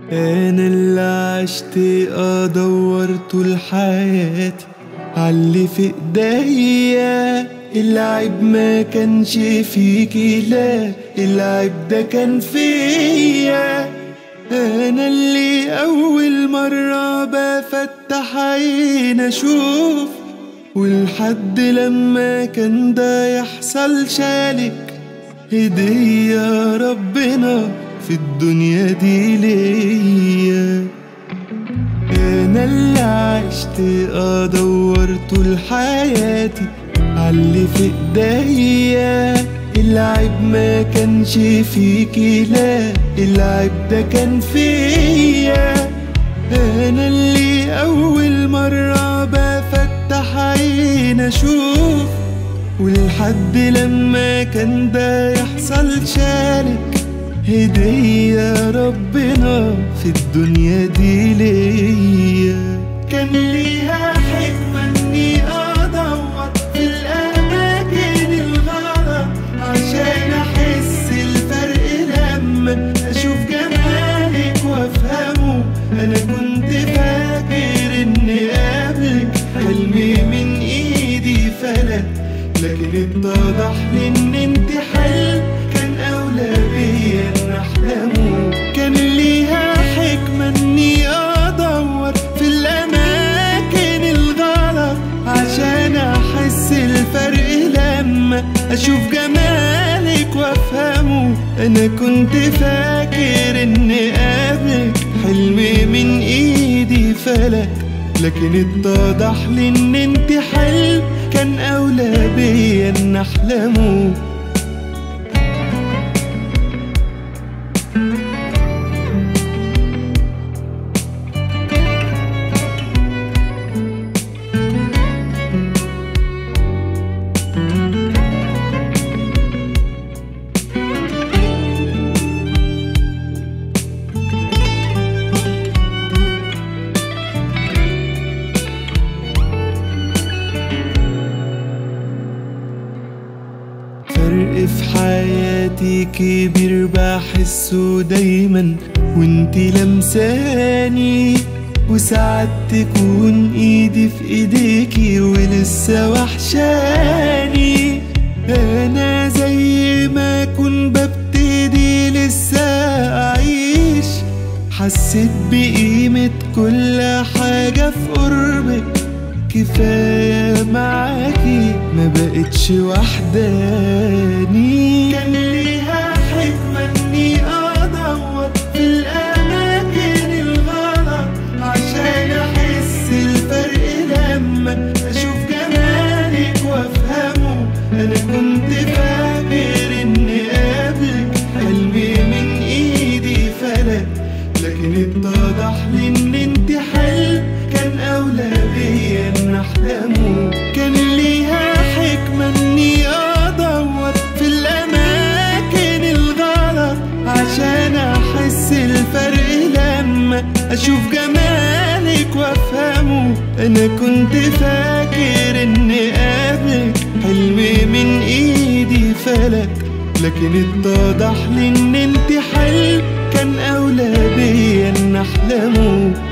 انا اللي عشت ادور طول حياتي عاللي في ايديا. العيب ما كانش فيكي، لا العيب ده كان فيا. انا اللي اول مرة بفتح عين اشوف، والحد لما كان ده يحصل شالك هدية ربنا في الدنيا دي ليا. انا اللي عشت ادور طول حياتي عاللي في ايديا. العيب ما كانش فيكي، لا العيب ده كان فيا. انا اللي اول مرة بفتح عين اشوف، والحد لما كان ده يحصل شالك هدية ربنا في الدنيا دي ليا. كان ليها حكمة اني ادور في الاماكن الغلط عشان احس الفرق لما اشوف جمالك وافهمه. انا كنت فاكر اني قبلك حلمي من ايدي فلت، لكن اتضح لي ان انت حلم كان اولى بيا ان احلمه. كان ليها حكمة اني ادور في الاماكن الغلط عشان احس الفرق لما اشوف جمالك وافهمه. انا كنت فاكر ان قبلك حلمي من ايدي فلت، لكن اتضح لي ان انت حلم كان اولى بيا ان احلمه. فرق في حياتي كبير بحسه دايما وانتي لمساني، وساعات تكون ايدي في ايديكي ولسه وحشاني. انا زي ما اكون ببتدي لسه اعيش، حسيت بقيمة كل حاجة في قربك. كفاية معاكي ما بقتش وحداني. كان ليها حكمة اني ادور في الاماكن الغلط عشان احس الفرق لما اشوف جمالك وافهمه. انا كنت فاكر ان قبلك حلمي من ايدي فلت، لكن اتضح لي ان انت حلم كان اولى بيا ان احلمه. كان ليها حكمة اني ادور في الاماكن الغلط عشان احس الفرق لما اشوف جمالك وافهمه. انا كنت فاكر ان قبلك حلمي من ايدي فلت، لكن اتضح لي ان انت حلم كان اولى بيا ان احلمه.